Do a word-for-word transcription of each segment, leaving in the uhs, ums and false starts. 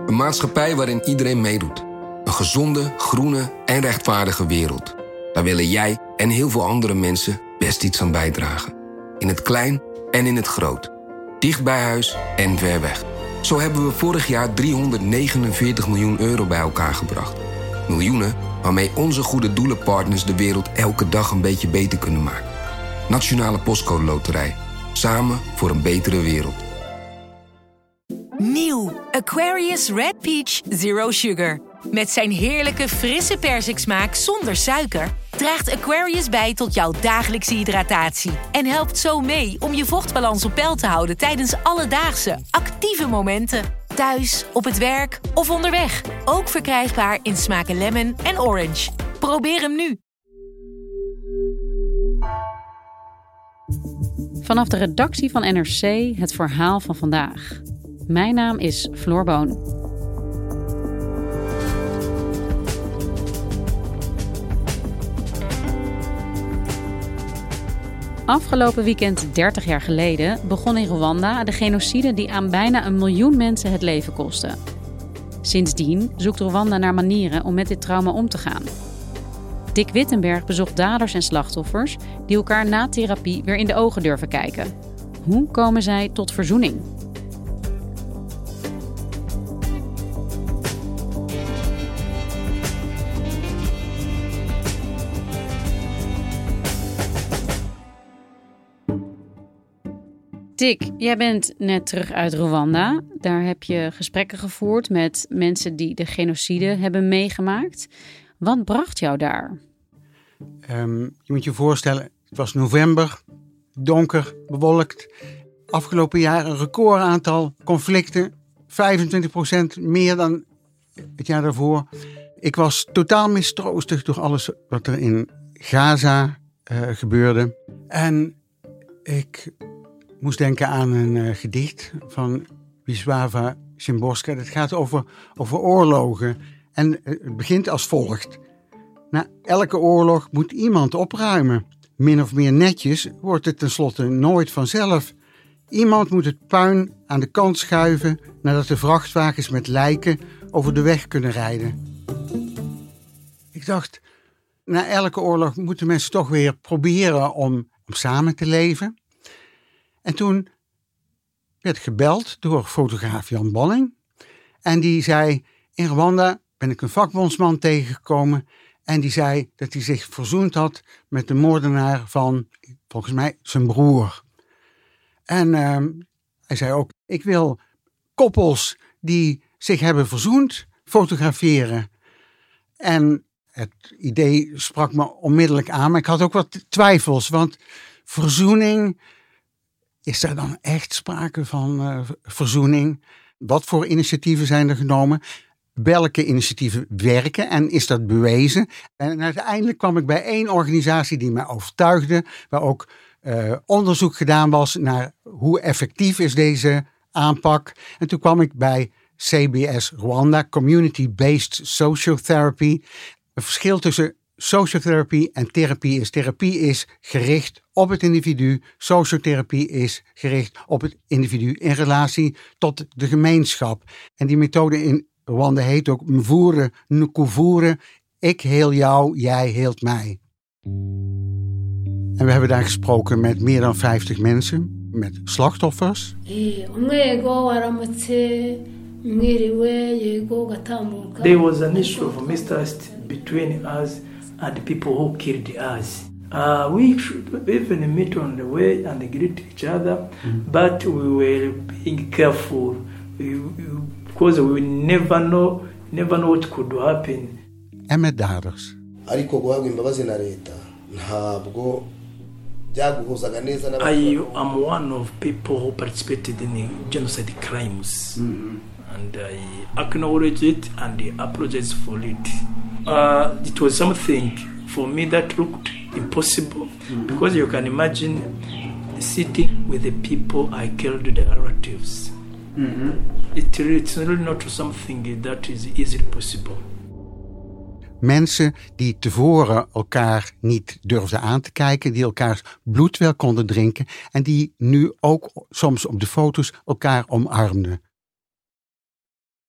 Een maatschappij waarin iedereen meedoet. Een gezonde, groene en rechtvaardige wereld. Daar willen jij en heel veel andere mensen best iets aan bijdragen. In het klein en in het groot. Dicht bij huis en ver weg. Zo hebben we vorig jaar driehonderdnegenenveertig miljoen euro bij elkaar gebracht. Miljoenen waarmee onze goede doelenpartners de wereld elke dag een beetje beter kunnen maken. Nationale Postcode Loterij. Samen voor een betere wereld. Nieuw Aquarius Red Peach Zero Sugar. Met zijn heerlijke frisse persiksmaak zonder suiker draagt Aquarius bij tot jouw dagelijkse hydratatie en helpt zo mee om je vochtbalans op peil te houden tijdens alledaagse, actieve momenten. Thuis, op het werk of onderweg. Ook verkrijgbaar in smaken lemon en orange. Probeer hem nu. Vanaf de redactie van N R C het verhaal van vandaag. Mijn naam is Floor Boon. Afgelopen weekend, dertig jaar geleden, begon in Rwanda de genocide die aan bijna een miljoen mensen het leven kostte. Sindsdien zoekt Rwanda naar manieren om met dit trauma om te gaan. Dick Wittenberg bezocht daders en slachtoffers die elkaar na therapie weer in de ogen durven kijken. Hoe komen zij tot verzoening? Dick, jij bent net terug uit Rwanda. Daar heb je gesprekken gevoerd met mensen die de genocide hebben meegemaakt. Wat bracht jou daar? Um, je moet je voorstellen, het was november, donker, bewolkt. Afgelopen jaar een record aantal conflicten. vijfentwintig procent meer dan het jaar daarvoor. Ik was totaal mistroostig door alles wat er in Gaza uh, gebeurde. En ik moest denken aan een uh, gedicht van Wisława Szymborska. Dat gaat over, over oorlogen. En uh, het begint als volgt. Na elke oorlog moet iemand opruimen. Min of meer netjes wordt het tenslotte nooit vanzelf. Iemand moet het puin aan de kant schuiven nadat de vrachtwagens met lijken over de weg kunnen rijden. Ik dacht, na elke oorlog moeten mensen toch weer proberen om, om samen te leven. En toen werd gebeld door fotograaf Jan Balling. En die zei, in Rwanda ben ik een vakbondsman tegengekomen. En die zei dat hij zich verzoend had met de moordenaar van, volgens mij, zijn broer. En uh, hij zei ook, ik wil koppels die zich hebben verzoend fotograferen. En het idee sprak me onmiddellijk aan, maar ik had ook wat twijfels. Want verzoening, is er dan echt sprake van uh, verzoening? Wat voor initiatieven zijn er genomen? Welke initiatieven werken en is dat bewezen? En uiteindelijk kwam ik bij één organisatie die mij overtuigde, waar ook uh, onderzoek gedaan was naar hoe effectief is deze aanpak. En toen kwam ik bij C B S Rwanda, Community Based Social Therapy. Het verschil tussen sociotherapie en therapie is, therapie is gericht op het individu, sociotherapie is gericht op het individu in relatie tot de gemeenschap. En die methode in Rwanda heet ook Mvure Nkuvure. Ik heel jou, jij heelt mij. En we hebben daar gesproken met meer dan vijftig mensen, met slachtoffers. There was an issue of mistrust between us and the people who killed us. Uh, we should even meet on the way and greet each other, mm. but we were being careful. We, we, Because we never know, never know what could happen. En met daders. I am one of people who participated in the genocide crimes. Mm-hmm. And I acknowledge it and I apologize for it. Uh, it was something for me that looked impossible. Mm-hmm. Because you can imagine sitting with the people I killed, their relatives. Mm-hmm. It, it's really not something that is easily possible. Mensen die tevoren elkaar niet durfden aan te kijken, die elkaars bloed wel konden drinken en die nu ook soms op de foto's elkaar omarmden.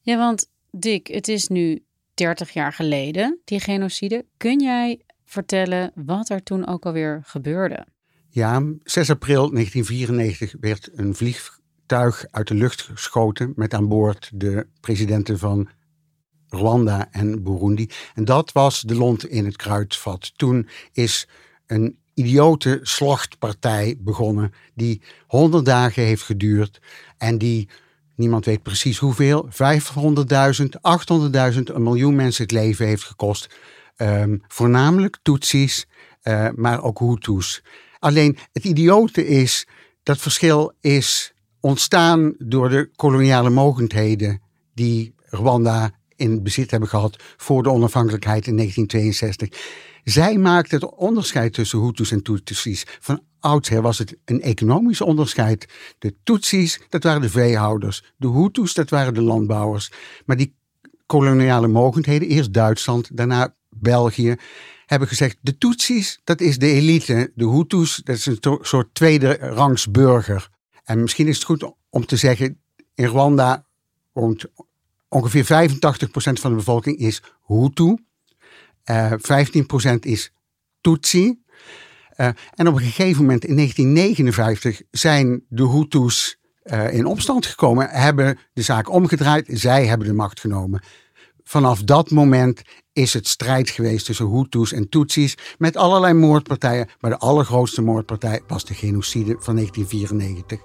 Ja, want Dick, het is nu dertig jaar geleden, die genocide. Kun jij vertellen wat er toen ook alweer gebeurde? Ja, zes april negentien vierennegentig werd een vliegtuig uit de lucht geschoten met aan boord de presidenten van Rwanda en Burundi. En dat was de lont in het kruidvat. Toen is een idiote slachtpartij begonnen die honderd dagen heeft geduurd en die, niemand weet precies hoeveel, vijfhonderdduizend, achthonderdduizend, een miljoen mensen het leven heeft gekost. Um, voornamelijk Tutsis, uh, maar ook Hutus. Alleen het idiote is, dat verschil is ontstaan door de koloniale mogendheden die Rwanda in bezit hebben gehad voor de onafhankelijkheid in negentien tweeënzestig. Zij maakten het onderscheid tussen Hutus en Tutsis. Van oudsher was het een economisch onderscheid. De Tutsis, dat waren de veehouders. De Hutus, dat waren de landbouwers. Maar die koloniale mogendheden, eerst Duitsland, daarna België, hebben gezegd, de Tutsis, dat is de elite. De Hutus, dat is een to- soort tweede rangs burger. En misschien is het goed om te zeggen, in Rwanda woont ongeveer vijfentachtig procent van de bevolking is Hutu. Uh, vijftien procent is Tutsi. Uh, en op een gegeven moment in negentien negenenvijftig zijn de Hutus uh, in opstand gekomen, hebben de zaak omgedraaid, zij hebben de macht genomen. Vanaf dat moment is het strijd geweest tussen Hutus en Tutsis met allerlei moordpartijen, maar de allergrootste moordpartij was de genocide van negentien vierennegentig.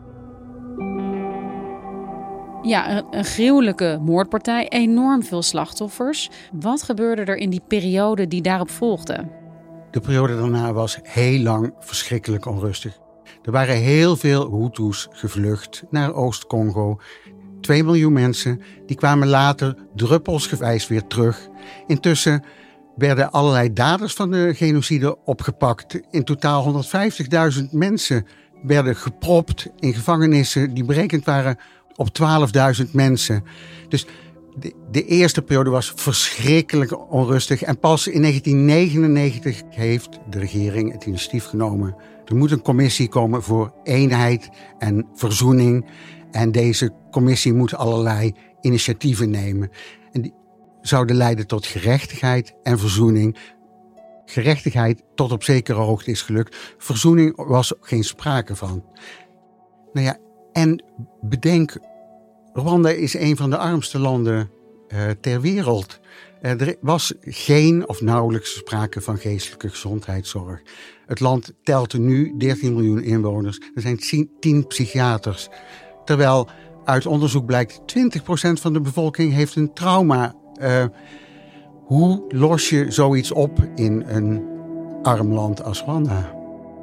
Ja, een, een gruwelijke moordpartij, enorm veel slachtoffers. Wat gebeurde er in die periode die daarop volgde? De periode daarna was heel lang verschrikkelijk onrustig. Er waren heel veel Hutus gevlucht naar Oost-Congo. Twee miljoen mensen, die kwamen later druppelsgewijs weer terug. Intussen werden allerlei daders van de genocide opgepakt. In totaal honderdvijftigduizend mensen werden gepropt in gevangenissen die berekend waren op twaalfduizend mensen. Dus de, de eerste periode was verschrikkelijk onrustig. En pas in negentien negenennegentig heeft de regering het initiatief genomen. Er moet een commissie komen voor eenheid en verzoening. En deze commissie moet allerlei initiatieven nemen. En die zouden leiden tot gerechtigheid en verzoening. Gerechtigheid tot op zekere hoogte is gelukt. Verzoening was geen sprake van. Nou ja, en bedenk, Rwanda is een van de armste landen uh, ter wereld. Uh, er was geen of nauwelijks sprake van geestelijke gezondheidszorg. Het land telt nu dertien miljoen inwoners. Er zijn tien psychiaters. Terwijl uit onderzoek blijkt, twintig procent van de bevolking heeft een trauma. Uh, hoe los je zoiets op in een arm land als Rwanda?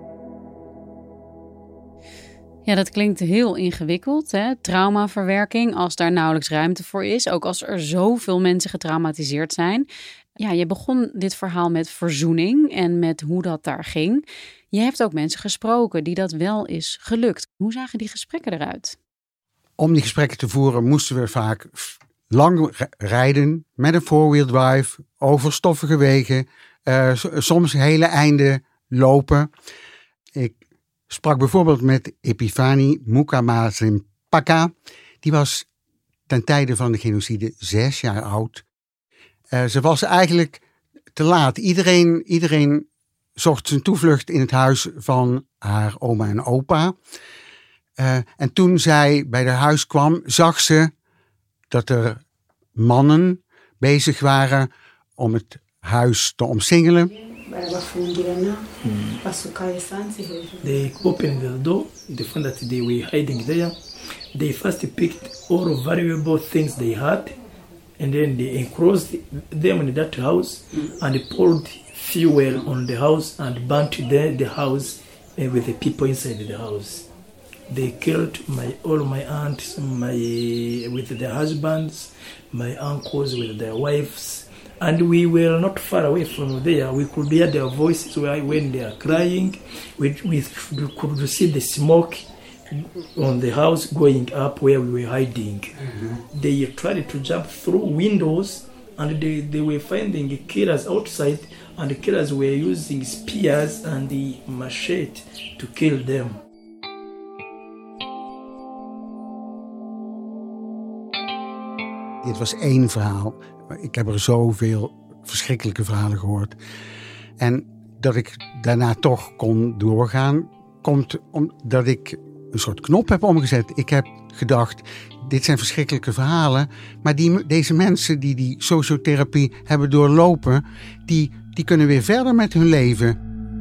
Ja, dat klinkt heel ingewikkeld, hè? Traumaverwerking, als daar nauwelijks ruimte voor is. Ook als er zoveel mensen getraumatiseerd zijn. Ja, je begon dit verhaal met verzoening en met hoe dat daar ging. Je hebt ook mensen gesproken die dat wel is gelukt. Hoe zagen die gesprekken eruit? Om die gesprekken te voeren moesten we vaak lang rijden met een four-wheel drive over stoffige wegen. Uh, soms hele einden lopen. Ik sprak bijvoorbeeld met Epifani Mukamazimpaka. Die was ten tijde van de genocide zes jaar oud. Uh, ze was eigenlijk te laat. Iedereen, iedereen zocht zijn toevlucht in het huis van haar oma en opa. Uh, en toen zij bij haar huis kwam, zag ze dat er mannen bezig waren om het huis te omsingelen. Hmm. They opened the door, they found that they were hiding there. They first picked all valuable things they had, and then they enclosed them in that house, and they poured fuel on the house and burnt the, the house with the people inside the house. They killed my all my aunts, my with their husbands, my uncles with their wives. And we were not far away from there. We could hear their voices when they are crying. We, we could see the smoke on the house going up where we were hiding. Mm-hmm. They tried to jump through windows, and they, they were finding killers outside, and the killers were using spears and the machete to kill them. Dit was één verhaal. Ik heb er zoveel verschrikkelijke verhalen gehoord. En dat ik daarna toch kon doorgaan, komt omdat ik een soort knop heb omgezet. Ik heb gedacht, dit zijn verschrikkelijke verhalen, maar die, deze mensen die die sociotherapie hebben doorlopen, die, die kunnen weer verder met hun leven.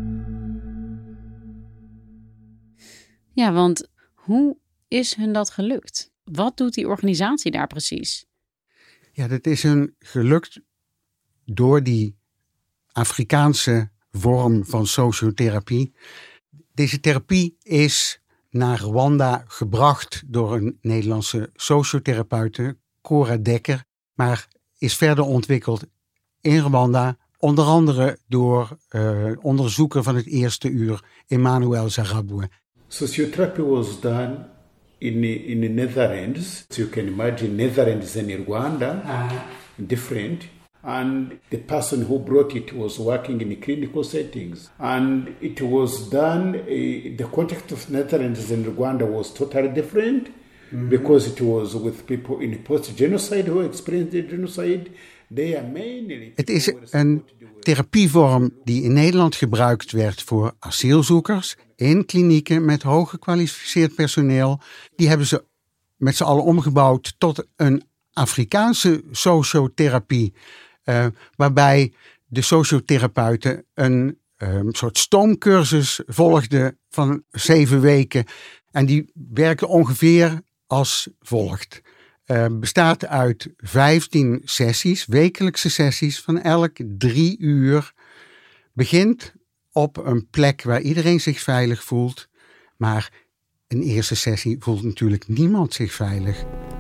Ja, want hoe is hun dat gelukt? Wat doet die organisatie daar precies? Ja, dat is hun gelukt door die Afrikaanse vorm van sociotherapie. Deze therapie is naar Rwanda gebracht door een Nederlandse sociotherapeute, Cora Dekker, maar is verder ontwikkeld in Rwanda, onder andere door uh, onderzoeker van het eerste uur, Emmanuel Zarabwe. Sociotherapy was done in in the Netherlands. So you can imagine Netherlands and Rwanda, uh, different. And the person who brought it was working in the clinical settings. And it was done, uh, the context of Netherlands and Rwanda was totally different. Mm-hmm. Because it was with people in the post-genocide who experienced the genocide. They are mainly... Het is een therapievorm die in Nederland gebruikt werd voor asielzoekers in klinieken met hoog gekwalificeerd personeel. Die hebben ze met z'n allen omgebouwd tot een Afrikaanse sociotherapie. Uh, waarbij de sociotherapeuten een uh, soort stoomcursus volgden van zeven weken. En die werken ongeveer als volgt. Uh, bestaat uit vijftien sessies, wekelijkse sessies van elk drie uur. Begint op een plek waar iedereen zich veilig voelt. Maar een eerste sessie voelt natuurlijk niemand zich veilig.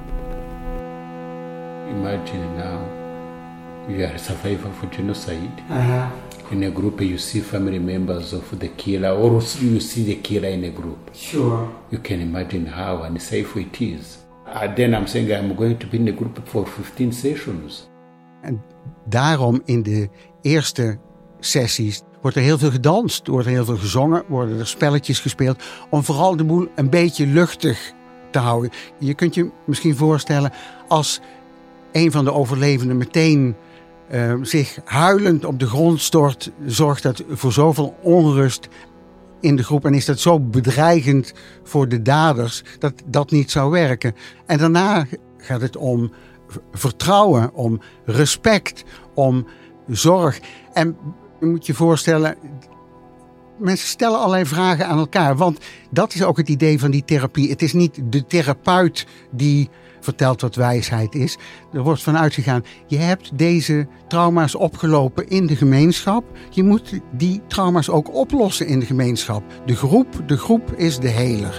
Imagine now, you are a survivor for genocide. Uh-huh. In a group you see family members of the killer, or you see the killer in a group. Sure. You can imagine how unsafe it is. And then I'm saying I'm going to be in a group for fifteen sessions. En daarom in de eerste sessies wordt er heel veel gedanst, wordt er heel veel gezongen, worden er spelletjes gespeeld, om vooral de boel een beetje luchtig te houden. Je kunt je misschien voorstellen als een van de overlevenden meteen uh, zich huilend op de grond stort, zorgt dat voor zoveel onrust in de groep en is dat zo bedreigend voor de daders dat dat niet zou werken. En daarna gaat het om vertrouwen, om respect, om zorg. En je moet je voorstellen, mensen stellen allerlei vragen aan elkaar, want dat is ook het idee van die therapie. Het is niet de therapeut die vertelt wat wijsheid is. Er wordt van uitgegaan, je hebt deze trauma's opgelopen in de gemeenschap. Je moet die trauma's ook oplossen in de gemeenschap. De groep, de groep is de heler.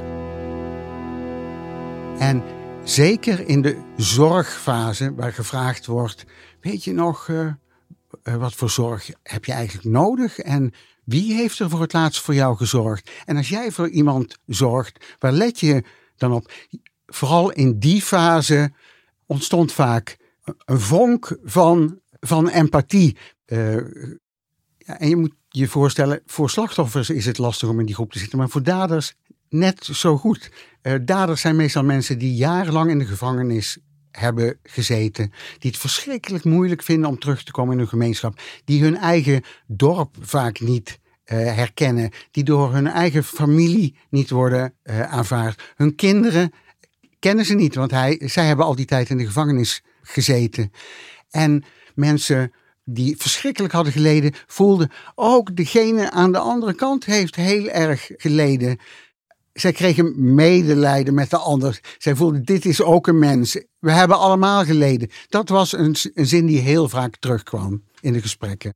En zeker in de zorgfase waar gevraagd wordt, weet je nog, uh, uh, wat voor zorg heb je eigenlijk nodig? En wie heeft er voor het laatst voor jou gezorgd? En als jij voor iemand zorgt, waar let je dan op? Vooral in die fase ontstond vaak een vonk van, van empathie. Uh, ja, en je moet je voorstellen, voor slachtoffers is het lastig om in die groep te zitten, maar voor daders net zo goed. Uh, daders zijn meestal mensen die jarenlang in de gevangenis hebben gezeten, die het verschrikkelijk moeilijk vinden om terug te komen in hun gemeenschap, die hun eigen dorp vaak niet uh, herkennen, die door hun eigen familie niet worden uh, aanvaard. Hun kinderen kennen ze niet, want hij, zij hebben al die tijd in de gevangenis gezeten. En mensen die verschrikkelijk hadden geleden, voelden ook degene aan de andere kant heeft heel erg geleden. Zij kregen medelijden met de ander. Zij voelden, dit is ook een mens. We hebben allemaal geleden. Dat was een, een zin die heel vaak terugkwam in de gesprekken.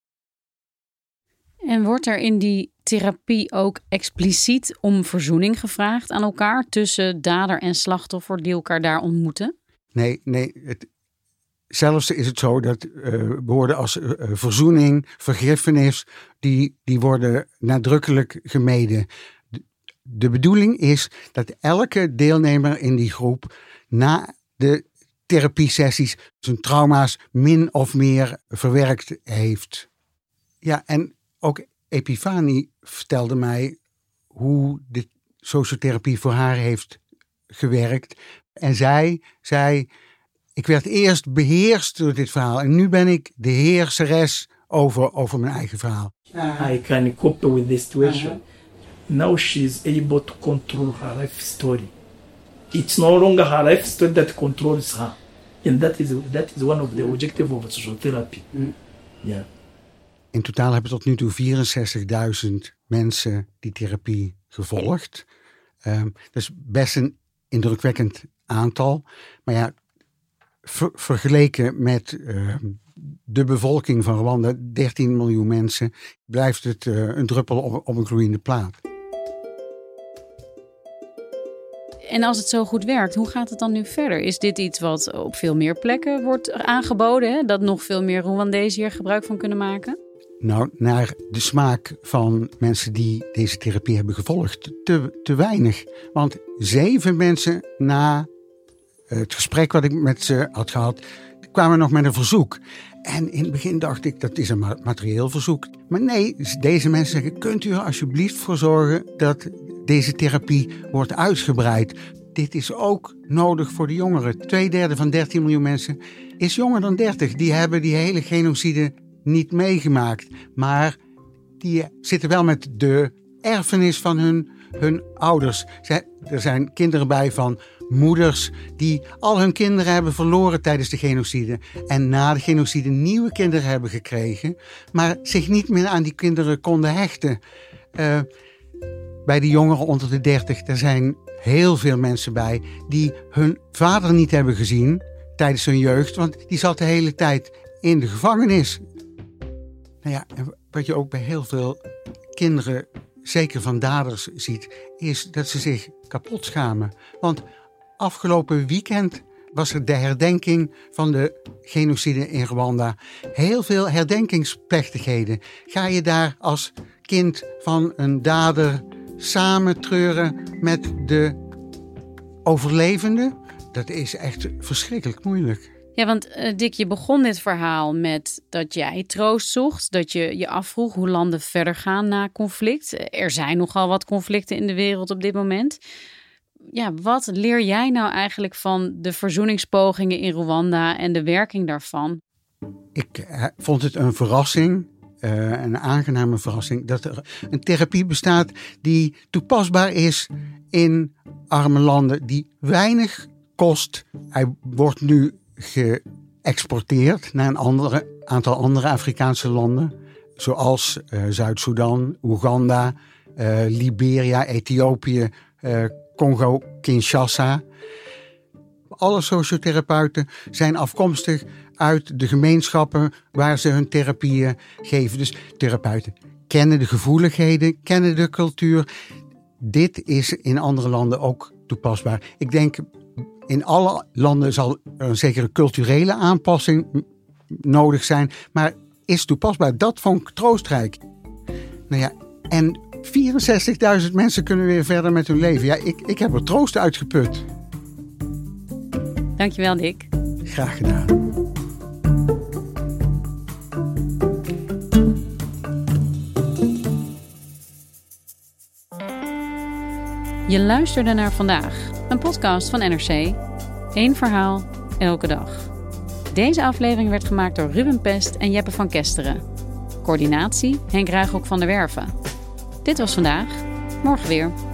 En wordt er in die therapie ook expliciet om verzoening gevraagd aan elkaar tussen dader en slachtoffer die elkaar daar ontmoeten? Nee, nee. Het, zelfs is het zo dat uh, woorden als uh, verzoening, vergiffenis, die, die worden nadrukkelijk gemeden. De, de bedoeling is dat elke deelnemer in die groep na de therapiesessies zijn trauma's min of meer verwerkt heeft. Ja, en ook Epifanie vertelde mij hoe de sociotherapie voor haar heeft gewerkt. En zij zei, Ik werd eerst beheerst door dit verhaal en nu ben ik de heerseres over, over mijn eigen verhaal. I can cope with the situation. Now she's able to control her life story. It's no longer her life story that controls her. And that is, that is one of the objectives of social therapy. Mm. Yeah. In totaal hebben tot nu toe vierenzestigduizend mensen die therapie gevolgd. Um, dat is best een indrukwekkend aantal. Maar ja, ver, vergeleken met uh, de bevolking van Rwanda, dertien miljoen mensen, blijft het uh, een druppel op, op een gloeiende plaat. En als het zo goed werkt, hoe gaat het dan nu verder? Is dit iets wat op veel meer plekken wordt aangeboden? Hè? Dat nog veel meer Rwandezen hier gebruik van kunnen maken? Nou, naar de smaak van mensen die deze therapie hebben gevolgd, te, te weinig. Want zeven mensen na het gesprek wat ik met ze had gehad, kwamen nog met een verzoek. En in het begin dacht ik, dat is een materieel verzoek. Maar nee, deze mensen zeggen, kunt u er alsjeblieft voor zorgen dat deze therapie wordt uitgebreid. Dit is ook nodig voor de jongeren. Tweederde van dertien miljoen mensen is jonger dan dertig. Die hebben die hele genocide niet meegemaakt. Maar die zitten wel met de erfenis van hun, hun ouders. Er zijn kinderen bij van moeders die al hun kinderen hebben verloren tijdens de genocide. En na de genocide nieuwe kinderen hebben gekregen. Maar zich niet meer aan die kinderen konden hechten. Uh, bij de jongeren onder de dertig, er zijn heel veel mensen bij die hun vader niet hebben gezien tijdens hun jeugd. Want die zat de hele tijd in de gevangenis. Nou ja, en wat je ook bij heel veel kinderen, zeker van daders, ziet, is dat ze zich kapot schamen. Want afgelopen weekend was er de herdenking van de genocide in Rwanda. Heel veel herdenkingsplechtigheden. Ga je daar als kind van een dader samen treuren met de overlevenden? Dat is echt verschrikkelijk moeilijk. Ja, want uh, Dick, je begon dit verhaal met dat jij troost zocht. Dat je je afvroeg hoe landen verder gaan na conflict. Er zijn nogal wat conflicten in de wereld op dit moment. Ja, wat leer jij nou eigenlijk van de verzoeningspogingen in Rwanda en de werking daarvan? Ik uh, vond het een verrassing, uh, een aangename verrassing, dat er een therapie bestaat die toepasbaar is in arme landen, die weinig kost. Hij wordt nu geëxporteerd naar een andere, aantal andere Afrikaanse landen, zoals uh, Zuid-Soedan, Oeganda, uh, Liberia, Ethiopië, uh, Congo, Kinshasa. Alle sociotherapeuten zijn afkomstig uit de gemeenschappen waar ze hun therapieën geven. Dus therapeuten kennen de gevoeligheden, kennen de cultuur. Dit is in andere landen ook toepasbaar. Ik denk, in alle landen zal er een zekere culturele aanpassing nodig zijn, maar is toepasbaar. Dat vond ik troostrijk. Nou ja, en vierenzestigduizend mensen kunnen weer verder met hun leven. Ja, ik, ik heb er troost uitgeput. Dankjewel, Dick. Graag gedaan. Je luisterde naar Vandaag, een podcast van N R C. Eén verhaal, elke dag. Deze aflevering werd gemaakt door Ruben Pest en Jeppe van Kesteren. Coördinatie Henk Ruigrok van der Werven. Dit was Vandaag, morgen weer.